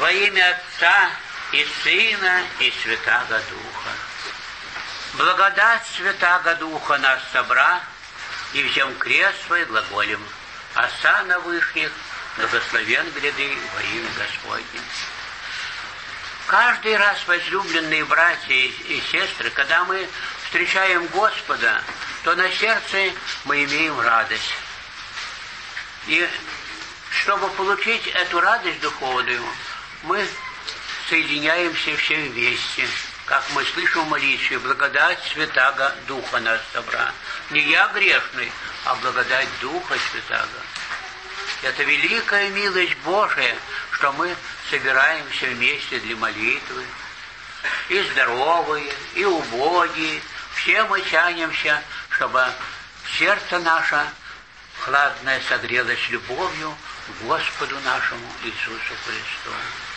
Во имя Отца и Сына и Святаго Духа. Благодать Святаго Духа нас собра, и взем крест свой глаголем. Оса на вышних, благословен гряды во имя Господне. Каждый раз, возлюбленные братья и сестры, когда мы встречаем Господа, то на сердце мы имеем радость. И чтобы получить эту радость духовную, мы соединяемся все вместе, как мы слышим в молитве: благодать Святаго Духа нас собра. Не я грешный, а благодать Духа Святаго. Это великая милость Божия, что мы собираемся вместе для молитвы. И здоровые, и убогие. Все мы тянемся, чтобы сердце наше хладное согрелось любовью к Господу нашему Иисусу Христу.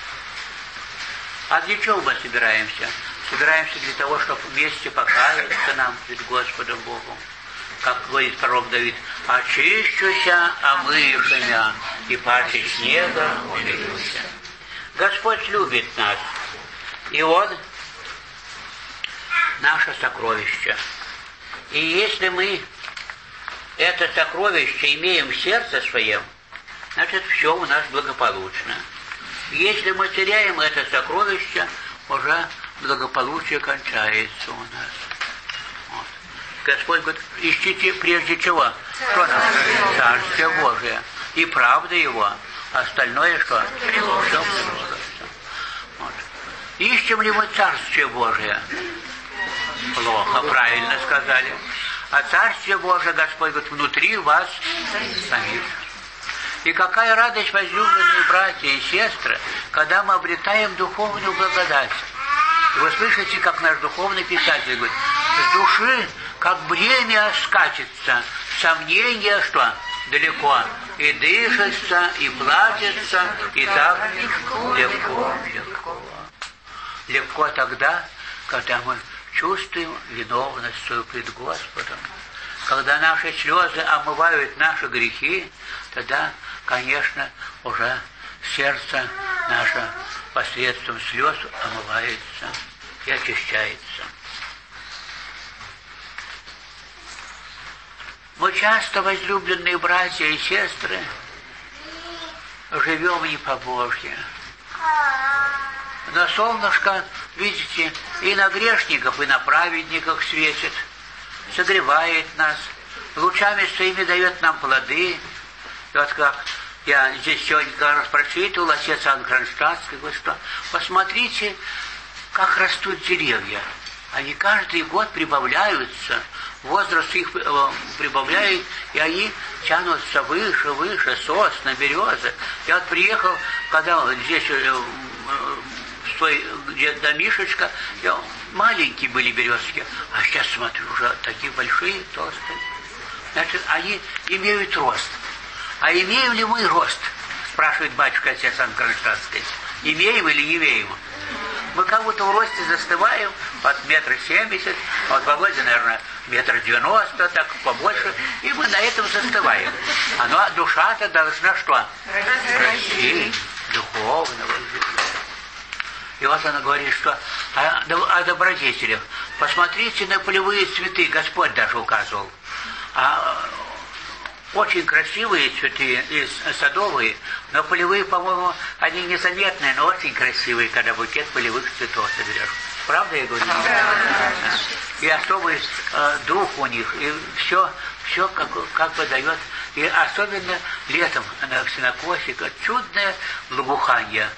А для чего мы собираемся? Собираемся для того, чтобы вместе покаяться нам перед Господом Богом. Как говорит пророк Давид: «Очищуся, омыюся мя, и паче снега умоюся». Господь любит нас, и Он наше сокровище. И если мы это сокровище имеем в сердце своем, значит, все у нас благополучно. Если мы теряем это сокровище, уже благополучие кончается у нас. Вот. Господь говорит: ищите прежде чего? Что нам? Царствие Божие. И правда Его. Остальное что? Все приложится. Вот. Ищем ли мы Царствие Божие? Плохо, правильно сказали. А Царствие Божие, Господь говорит, внутри вас самих. И какая радость, возлюбленные братья и сестры, когда мы обретаем духовную благодать. И вы слышите, как наш духовный писатель говорит: с души, как бремя скатится, сомнение, что далеко, и дышится, и плачется, и так легко. Легко тогда, когда мы чувствуем виновность свою пред Господом. Когда наши слезы омывают наши грехи, тогда, конечно, уже сердце наше посредством слез омывается и очищается. Мы часто, возлюбленные братья и сестры, живем не по-божьи. Но солнышко, видите, и на грешников, и на праведников светит, согревает нас, лучами своими дает нам плоды. И вот как я здесь сегодня раз прочитывал, отец Иоанн Кронштадтский говорит, что посмотрите, как растут деревья. Они каждый год прибавляются, возраст их прибавляет, и они тянутся выше, выше, сосны, березы. Я вот приехал, когда здесь где домишечка, маленькие были березки, а сейчас смотрю, уже такие большие, толстые. Значит, они имеют рост. А имеем ли мы рост? Спрашивает батюшка отец Иоанн Кронштадтский. Имеем или не имеем? Мы как будто в росте застываем от 1,70 м, от Володи, наверное, 1,90 м, так побольше, и мы на этом застываем. А душа-то должна что? Расти духовного. И вот она говорит, что о добродетелях. Посмотрите на полевые цветы, Господь даже указывал. Очень красивые цветы, и садовые, но полевые, по-моему, они незаметные, но очень красивые, когда букет полевых цветов соберешь. Правда я говорю? Да. И особый дух у них, и все как бы дает. И особенно летом на сенокосе чудное благоухание.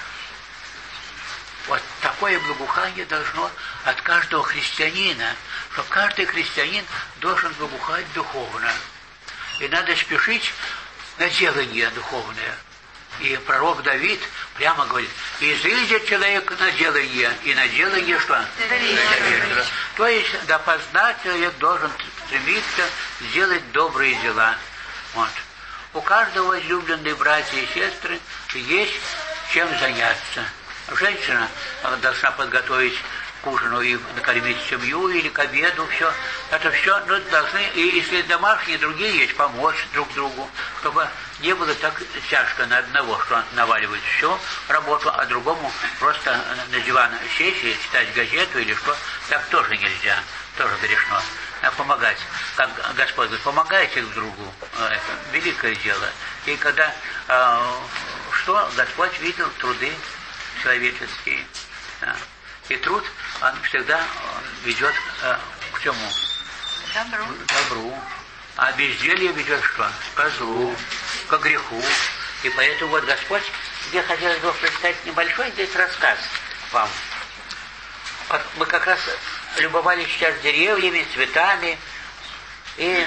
Вот такое благоухание должно от каждого христианина, что каждый христианин должен благоухать духовно. И надо спешить на делание духовное. И пророк Давид прямо говорит: изыдет человек на делание, и на делание что? То есть допоздна человек должен стремиться сделать добрые дела. Вот. У каждого, возлюбленные братья и сестры, есть чем заняться. Женщина должна подготовить к ужину и накормить семью, или к обеду, все. Это все должны, и если домашние другие есть, помочь друг другу, чтобы не было так тяжко на одного, что он наваливает всю работу, а другому просто на диван сесть и читать газету или что. Так тоже нельзя, тоже грешно. Надо помогать. Как Господь говорит, помогайте друг другу. Это великое дело. И когда что Господь видел труды человеческие. Да. И труд, он всегда ведет к чему? Добру. А безделье ведет что? К злу, к греху. И поэтому вот Господь, где хотелось бы представить небольшой здесь рассказ вам. Вот мы как раз любовались сейчас деревьями, цветами. И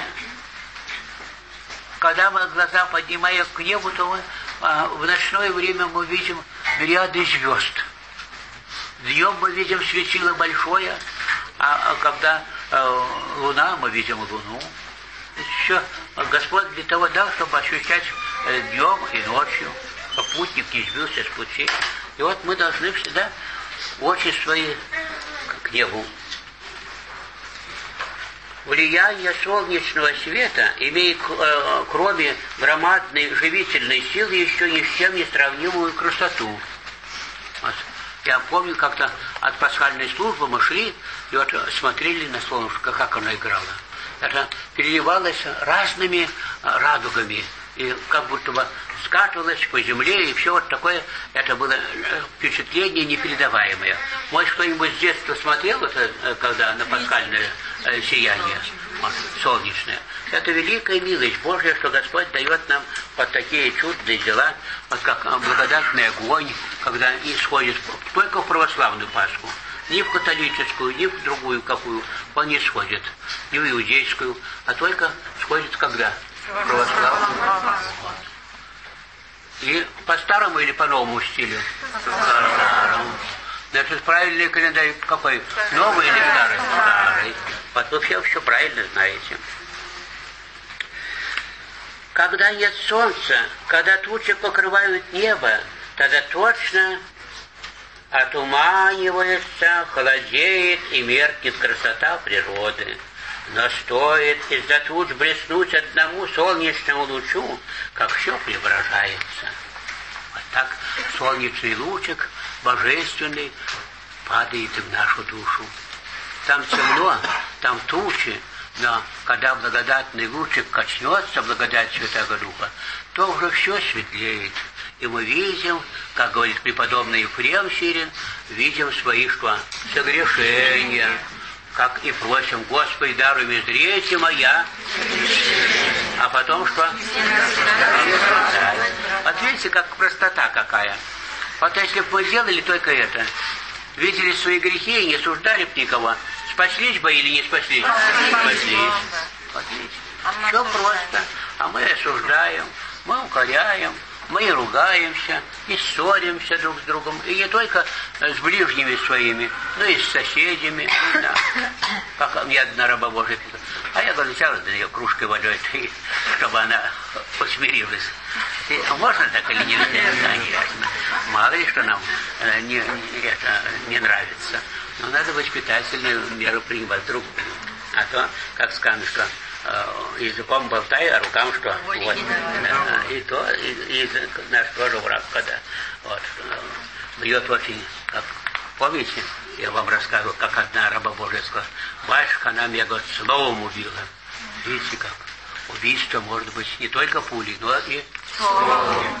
когда мы глаза поднимаем к небу, то мы, в ночное время мы видим мириады звезд. Днем мы видим светило большое, а когда луна, мы видим луну. Еще Господь для того дал, чтобы ощущать днем и ночью, чтобы путник не сбился с пути. И вот мы должны всегда очи свои к небу. Влияние солнечного света имеет, кроме громадной живительной силы, еще ни с чем не сравнимую красоту. Вот. Я помню, как-то от пасхальной службы мы шли и вот смотрели на солнышко, как оно играло. Это переливалось разными радугами, и как будто бы скатывалось по земле, и все вот такое, это было впечатление непередаваемое. Может, кто-нибудь с детства смотрел это, когда на пасхальное сияние вот, солнечное? Это великая милость Божья, что Господь дает нам вот такие чудные дела, вот как благодатный огонь, когда исходит только в православную Пасху. Ни в католическую, ни в другую какую он не сходит, ни в иудейскую, а только сходит когда? В православную. Вот. И по старому или по новому стилю? По старому. Значит, правильный календарь какой? Новый или старый? Старый. Вот вы все правильно знаете. Когда нет солнца, когда тучи покрывают небо, тогда точно отуманивается, холодеет и меркнет красота природы. Но стоит из-за туч блеснуть одному солнечному лучу, как все преображается. Вот так солнечный лучик божественный падает в нашу душу. Там темно, там тучи, но когда благодатный лучик коснется благодать Святого Духа, то уже все светлеет. И мы видим, как говорит преподобный Ефрем Сирин, видим свои что? Согрешения. Как и просим, Господи, даруй мне зрение моя. А потом что? Вот видите, как простота какая. Вот если бы мы делали только это, видели свои грехи и не осуждали бы никого, спаслись бы или не спаслись? Спаслись. Вот видите, все просто. А мы осуждаем, мы укоряем, мы и ругаемся, и ссоримся друг с другом, и не только с ближними своими, но и с соседями. Да. Как мне одна раба Божия писала. А я говорю, взяла для нее кружкой водой, чтобы она усмирилась. А можно так или нельзя? Конечно. Мало ли, что нам не нравится. Но надо воспитательную меру принимать друг другу. А то, как сказано, что языком болтай, а рукам что? Вот. И то, и язык наш тоже враг, когда вот, бьет очень, как помните, я вам рассказывал, как одна раба Божия сказала, батюшка, она меня, говорит, словом убила. Видите, как убийство может быть не только пулей, но и словом.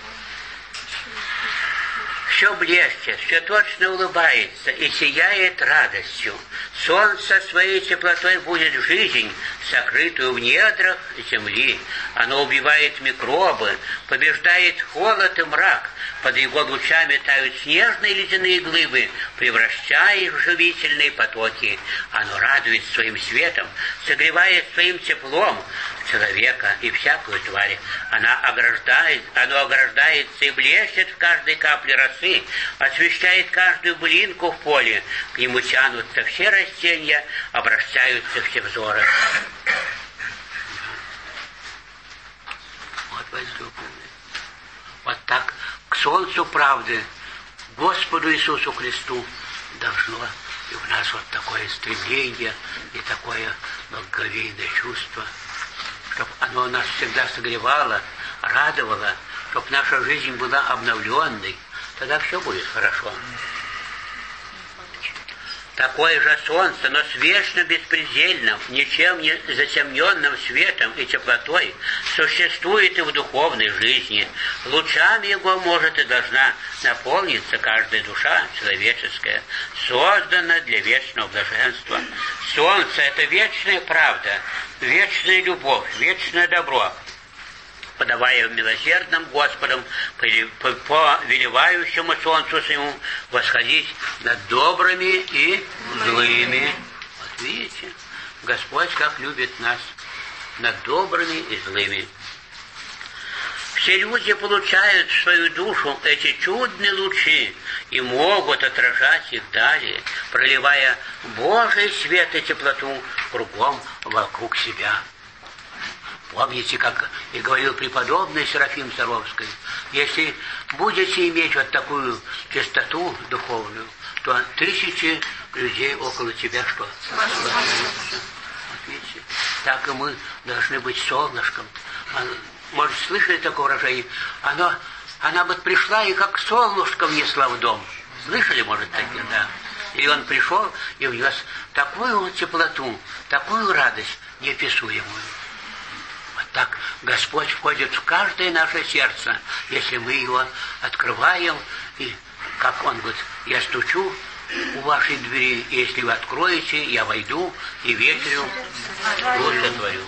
Все блещет, все точно улыбается и сияет радостью. Солнце своей теплотой будет жизнь, сокрытую в недрах земли. Оно убивает микробы, побеждает холод и мрак. Под его лучами тают снежные ледяные глыбы, превращая их в живительные потоки. Оно радует своим светом, согревает своим теплом человека и всякую тварь. Оно ограждается и блещет в каждой капле росы, освещает каждую былинку в поле. К нему тянутся все растения, обращаются все взоры. Вот возлюбленные. Вот так к солнцу правды, Господу Иисусу Христу, должно и у нас вот такое стремление и такое благоговейное чувство, чтобы оно нас всегда согревало, радовало, чтобы наша жизнь была обновленной, тогда все будет хорошо. Такое же солнце, но с вечно беспредельным, ничем не затемненным светом и теплотой, существует и в духовной жизни. Лучами его может и должна наполниться каждая душа человеческая, созданная для вечного блаженства. Солнце — это вечная правда, вечная любовь, вечное добро, подавая милосердным Господом, повелевающему солнцу своему восходить над добрыми и злыми. Вот видите, Господь как любит нас, над добрыми и злыми. Все люди получают в свою душу эти чудные лучи и могут отражать их далее, проливая Божий свет и теплоту кругом вокруг себя. Помните, как и говорил преподобный Серафим Саровский, если будете иметь вот такую чистоту духовную, то 1000 людей около тебя что? Вот видите, так и мы должны быть солнышком. Может, слышали такое выражение? Она бы пришла и как солнышко внесла в дом. Слышали, может, такие, да? И он пришел и внес такую теплоту, такую радость неописуемую. Так Господь входит в каждое наше сердце, если мы его открываем, и, как Он говорит, я стучу у вашей двери, и если вы откроете, я войду и вечерю сотворю.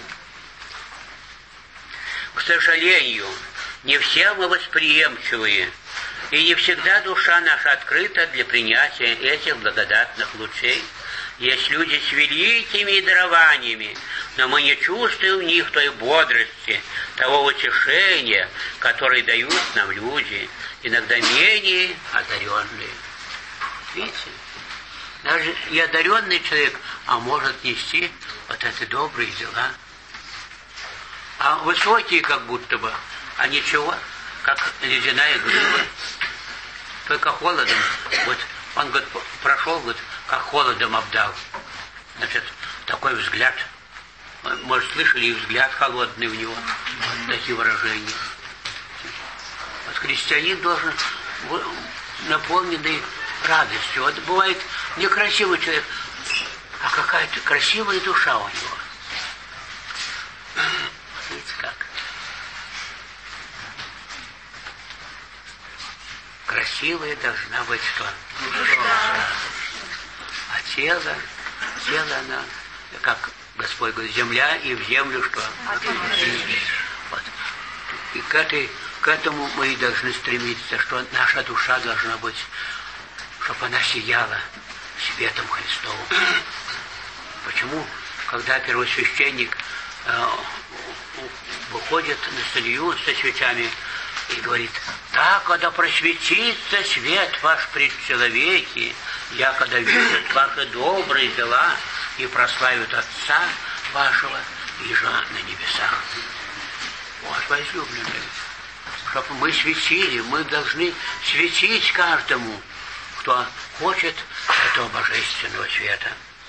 К сожалению, не все мы восприемчивые, и не всегда душа наша открыта для принятия этих благодатных лучей. Есть люди с великими дарованиями, но мы не чувствуем в них той бодрости, того утешения, которое дают нам люди, иногда менее одаренные. Видите? Даже и одаренный человек, может нести вот эти добрые дела. А высокие как будто бы, а ничего, как ледяная глыба, только холодом. Вот он, говорит, прошел, говорит, как холодом обдал. Значит, такой взгляд. Может, слышали, и взгляд холодный у него. Вот такие выражения. Вот христианин должен наполненный радостью. Вот бывает некрасивый человек, а какая-то красивая душа у него. Видите как? Красивая должна быть что? А тело, она, как Господь говорит, земля и в землю что? Вот. И к этому мы и должны стремиться, что наша душа должна быть, чтобы она сияла светом Христовым. Почему, когда первосвященник выходит на солью со свечами и говорит: «Так, когда просветится свет ваш пред человеки, я когда видят ваши добрые дела и прославят Отца вашего, и же на небесах». Вот, возлюбленные, чтобы мы светили, мы должны светить каждому, кто хочет этого божественного света.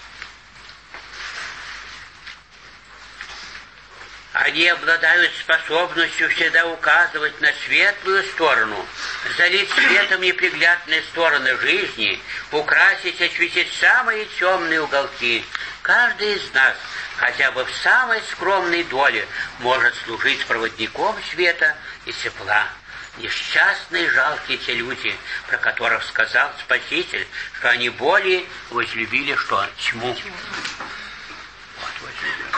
Они обладают способностью всегда указывать на светлую сторону, залить светом неприглядные стороны жизни, украсить, осветить самые темные уголки. Каждый из нас, хотя бы в самой скромной доле, может служить проводником света и тепла. Несчастные, жалкие те люди, про которых сказал Спаситель, что они более возлюбили что? Тьму. Вот возлюбили.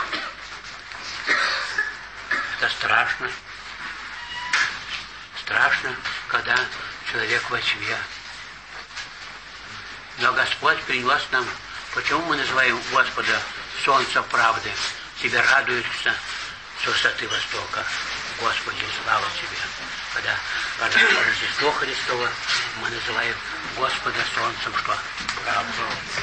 Это страшно. Страшно, когда человек во тьме. Но Господь принес нам, почему мы называем Господа солнце правды? Тебе радуются с высоты востока. Господи, слава Тебе. Когда Рождество Христово, мы называем Господа солнцем что? Правду.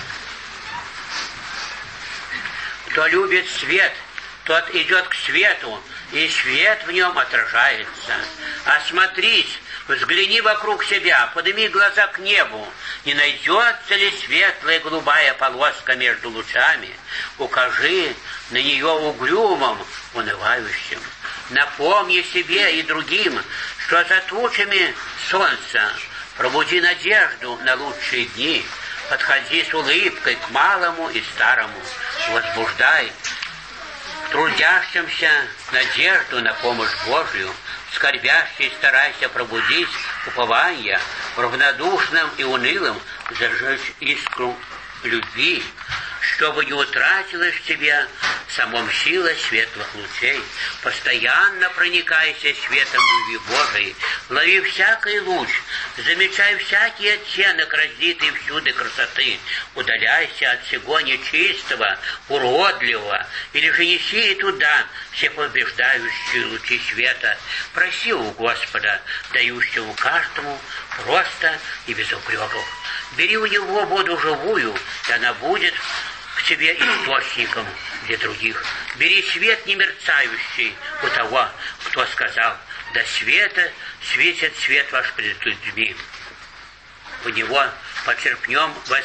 Кто любит свет, тот идет к свету, и свет в нем отражается. Осмотрись, взгляни вокруг себя, подними глаза к небу. Не найдется ли светлая голубая полоска между лучами? Укажи на нее угрюмым, унывающим. Напомни себе и другим, что за тучами солнца пробуди надежду на лучшие дни. Подходи с улыбкой к малому и старому. Возбуждай трудящимся надежду на помощь Божию. Скорбящий старайся пробудить упование. В равнодушном и унылом зажечь искру любви, чтобы не утратилась в тебе самом сила светлых лучей. Постоянно проникайся светом любви Божией, лови всякий луч, замечай всякий оттенок разлитой всюду красоты, удаляйся от всего нечистого, уродливого, или же неси и туда все побеждающие лучи света. Проси у Господа, дающего каждому просто и без упреков. Бери у него воду живую, и она будет к тебе источником для других. Бери свет немерцающий у того, кто сказал: до света светит свет ваш пред людьми. У него почерпнем со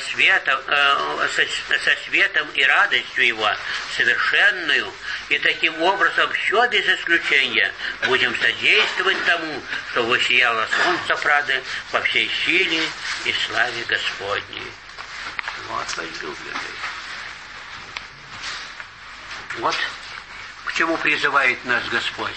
светом и радостью его совершенную, и таким образом все без исключения будем содействовать тому, что воссияло солнце правды во всей силе и славе Господней. Вот, возлюбленный. Вот к чему призывает нас Господь.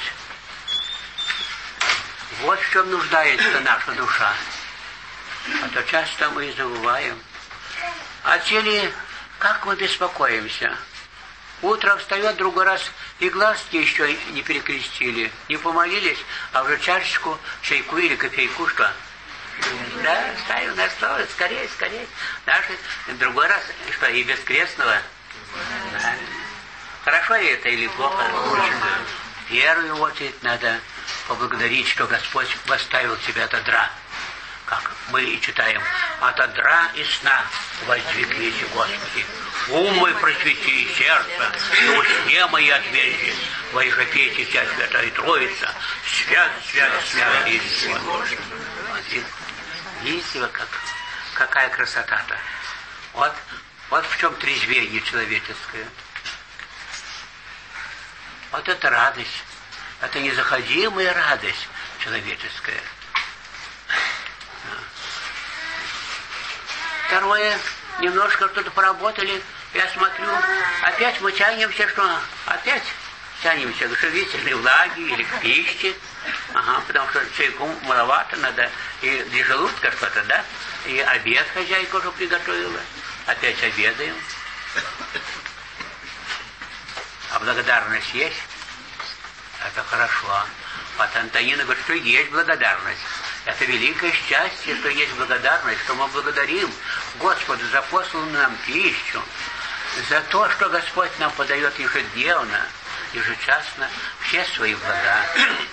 Вот в чем нуждается наша душа. А то часто мы забываем. О теле как мы беспокоимся. Утром встает, другой раз и глазки еще не перекрестили, не помолились, а уже чашечку чайку или кофейку, что? Да, ставим на стол, скорее, скорее. Даже другой раз, что, и без крестного? Да. Хорошо это или плохо? В первую очередь надо поблагодарить, что Господь восставил тебя от одра. Как мы и читаем: от одра и сна воздвигнись, Господи. Ум мой просвети и сердце, и усне мои отвези. Во же пейте вся Святая Троица, свят, свят, свят, есть Господь. Видите вы, какая красота-то. Вот в чем трезвение человеческое. Вот это радость. Это незаходимая радость человеческая. Второе, немножко что-то поработали, я смотрю, опять мы тянемся, что? Опять тянемся к живительной влаге или к пище. Ага, потому что чайку маловато надо, и для желудка что-то, да? И обед хозяйка уже приготовила. Опять обедаем. А благодарность есть? Это хорошо. Вот Антонина говорит, что есть благодарность. Это великое счастье, что есть благодарность, что мы благодарим Господу за посланную нам пищу, за то, что Господь нам подает ежедневно, ежечасно все свои блага.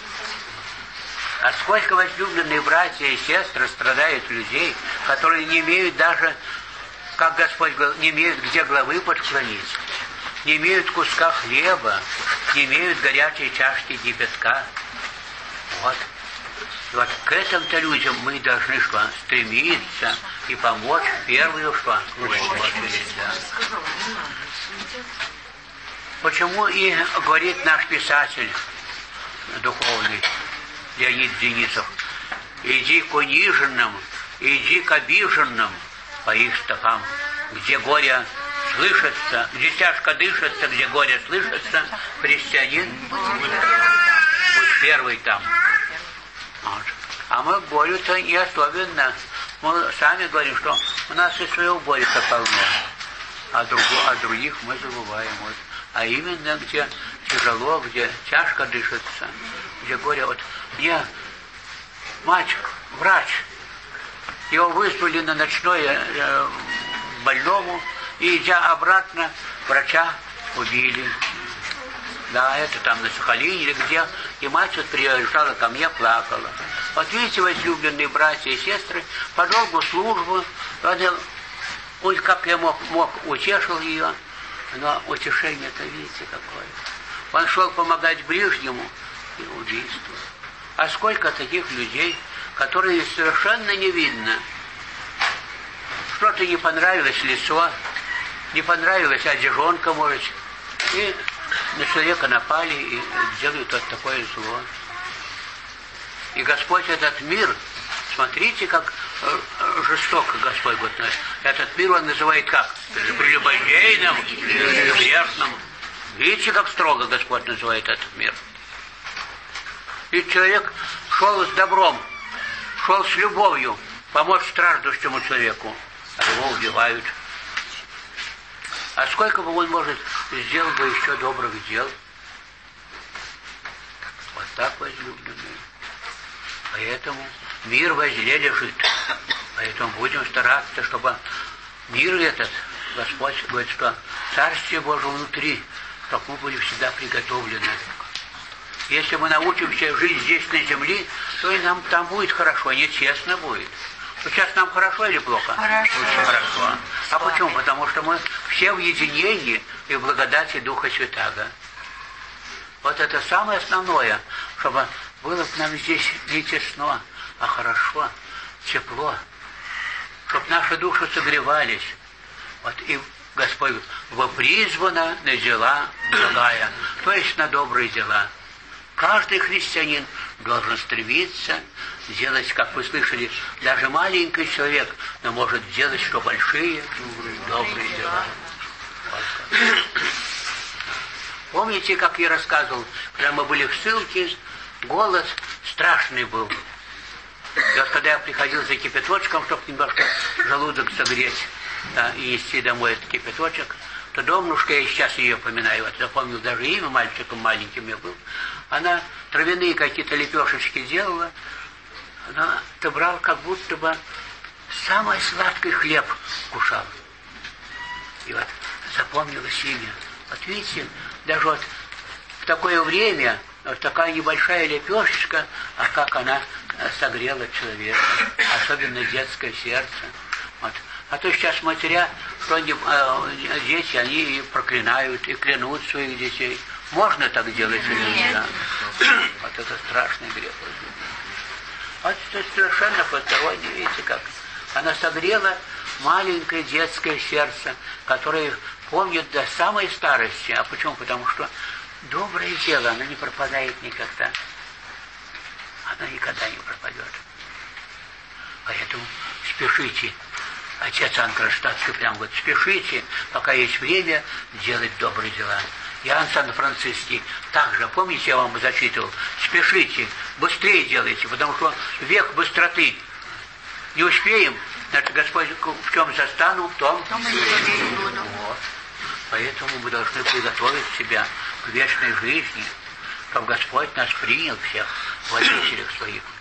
А сколько, возлюбленные братья и сестры, страдают людей, которые не имеют даже, как Господь говорил, не имеют где головы подклонить, не имеют куска хлеба, не имеют горячей чашки кипятка. Вот. И вот к этим-то людям мы должны что? Стремиться и помочь в первую что? Очередь, да. Почему и говорит наш писатель духовный Леонид Денисов: иди к униженным, иди к обиженным по их стопам, где горе слышится, где тяжко дышится, где горе слышится, христианин, будь первый там. Вот. А мы горю-то не особенно. Мы сами говорим, что у нас и своего горя-то полно. А других мы забываем. Вот. А именно, где тяжело, где тяжко дышится, где горе. Вот мне мальчик, врач, его вызвали на ночное больному, и идя обратно, врача убили. Да, это там на Сахалине или где. И мать вот приезжала ко мне, плакала. Вот видите, возлюбленные братья и сестры, по долгу службу, он, как я мог, утешил ее. Но утешение-то, видите, какое. Он шел помогать ближнему, и убийство. А сколько таких людей, которые совершенно не видно. Что-то не понравилось лицо, не понравилась одежонка, может, и на человека напали и делают вот такое зло. И Господь этот мир, смотрите, как жестоко Господь будет. Этот мир Он называет как? Прелюбодейным, грешным. Видите, как строго Господь называет этот мир. И человек шел с добром, шел с любовью помочь страждущему человеку, а его убивают. А сколько бы он, может, сделал бы еще добрых дел? Вот так, возлюбленные. Поэтому мир возле лежит. Поэтому будем стараться, чтобы мир этот, Господь говорит, что Царствие Божие внутри, чтобы мы были всегда приготовлены. Если мы научимся жить здесь на земле, то и нам там будет хорошо, не честно будет. Сейчас нам хорошо или плохо? Хорошо. Очень хорошо. А почему? Потому что мы все в единении и в благодати Духа Святаго. Вот это самое основное, чтобы было к нам здесь не тесно, а хорошо, тепло. Чтобы наши души согревались. Вот и Господь, вы призваны на дела благая, то есть на добрые дела. Каждый христианин должен стремиться делать, как вы слышали, даже маленький человек, но может делать, что большие добрые дела. Помните, как я рассказывал, когда мы были в ссылке, голод страшный был. И вот когда я приходил за кипяточком, чтобы немножко желудок согреть, да, и нести домой этот кипяточек, то Домнушка, я сейчас ее поминаю, вот запомнил даже имя, мальчиком маленьким я был, она травяные какие-то лепешечки делала, она брал, как будто бы самый сладкий хлеб кушал. И вот запомнилось имя. Вот видите, даже вот в такое время, вот такая небольшая лепешечка, а как она согрела человека, особенно детское сердце. Вот. А то сейчас матеря, что они, дети, они и проклинают, и клянут своих детей. Можно так делать или нельзя? Вот это страшный грех. Вот это совершенно посторонне, видите как. Она согрела маленькое детское сердце, которое помнит до самой старости. А почему? Потому что доброе дело, оно не пропадает никогда. Оно никогда не пропадет. Поэтому спешите. Отец Анкроштадтский прям говорит, спешите, пока есть время, делать добрые дела. Иоанн Сан-Франциский также, помните, я вам зачитывал, спешите, быстрее делайте, потому что век быстроты. Не успеем, значит, Господь в чем застану, в том и буду. Вот. Поэтому мы должны приготовить себя к вечной жизни, чтобы Господь нас принял всех в обителях своих.